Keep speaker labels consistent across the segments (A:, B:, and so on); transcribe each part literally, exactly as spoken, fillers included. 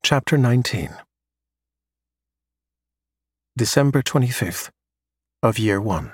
A: Chapter nineteen. December twenty-fifth of Year One.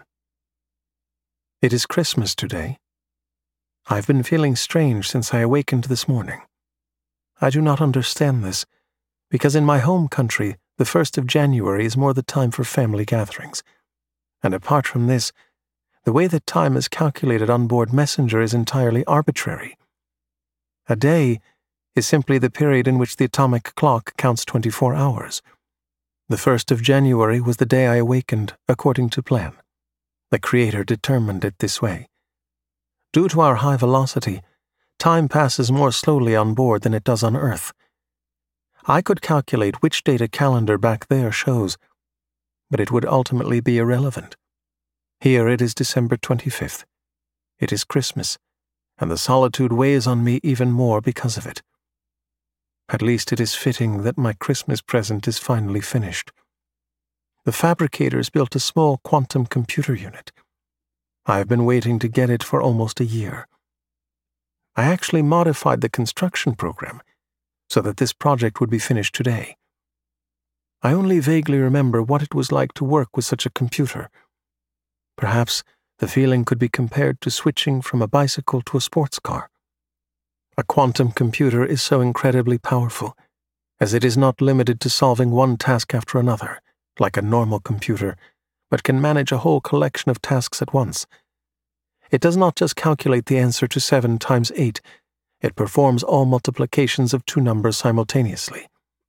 A: It is Christmas today. I've been feeling strange since I awakened this morning. I do not understand this, because in my home country, the first of January is more the time for family gatherings. And apart from this, the way that time is calculated on board Messenger is entirely arbitrary. A day is simply the period in which the atomic clock counts twenty-four hours. The first of January was the day I awakened according to plan. The Creator determined it this way. Due to our high velocity, time passes more slowly on board than it does on Earth. I could calculate which date a calendar back there shows, but it would ultimately be irrelevant. Here it is December twenty-fifth. It is Christmas, and the solitude weighs on me even more because of it. At least it is fitting that my Christmas present is finally finished. The fabricators built a small quantum computer unit. I have been waiting to get it for almost a year. I actually modified the construction program so that this project would be finished today. I only vaguely remember what it was like to work with such a computer. Perhaps the feeling could be compared to switching from a bicycle to a sports car. A quantum computer is so incredibly powerful, as it is not limited to solving one task after another, like a normal computer, but can manage a whole collection of tasks at once. It does not just calculate the answer to seven times eight, it performs all multiplications of two numbers simultaneously.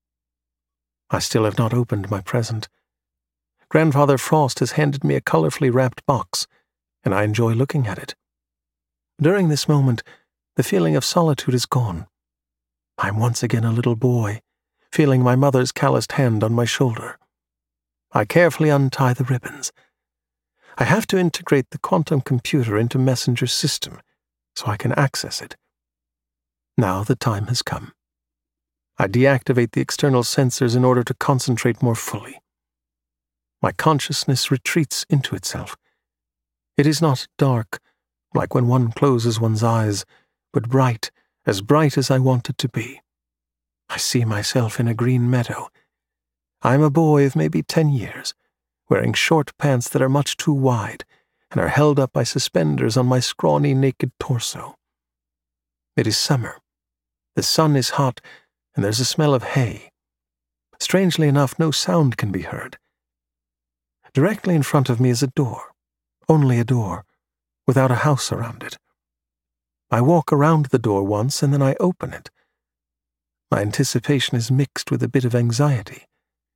A: I still have not opened my present. Grandfather Frost has handed me a colorfully wrapped box, and I enjoy looking at it. During this moment, the feeling of solitude is gone. I am once again a little boy, feeling my mother's calloused hand on my shoulder. I carefully untie the ribbons. I have to integrate the quantum computer into Messenger's system so I can access it. Now the time has come. I deactivate the external sensors in order to concentrate more fully. My consciousness retreats into itself. It is not dark, like when one closes one's eyes, but bright, as bright as I want it to be. I see myself in a green meadow. I am a boy of maybe ten years, wearing short pants that are much too wide and are held up by suspenders on my scrawny, naked torso. It is summer. The sun is hot, and there's a smell of hay. Strangely enough, no sound can be heard. Directly in front of me is a door, only a door, without a house around it. I walk around the door once, and then I open it. My anticipation is mixed with a bit of anxiety.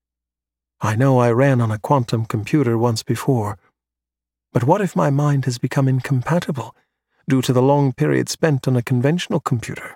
A: I know I ran on a quantum computer once before, but what if my mind has become incompatible due to the long period spent on a conventional computer?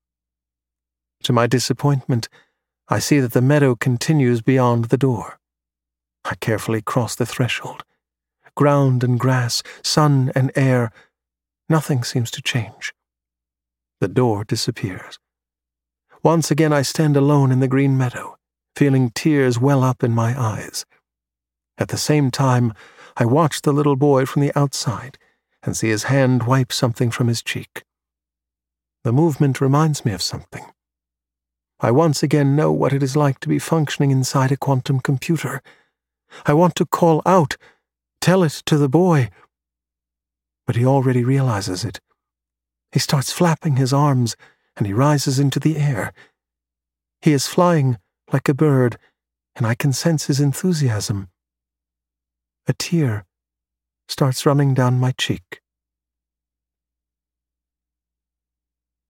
A: To my disappointment, I see that the meadow continues beyond the door. I carefully cross the threshold. Ground and grass, sun and air, nothing seems to change. The door disappears. Once again I stand alone in the green meadow, feeling tears well up in my eyes. At the same time, I watch the little boy from the outside and see his hand wipe something from his cheek. The movement reminds me of something. I once again know what it is like to be functioning inside a quantum computer. I want to call out, tell it to the boy, but he already realizes it. He starts flapping his arms, and he rises into the air. He is flying like a bird, and I can sense his enthusiasm. A tear starts running down my cheek.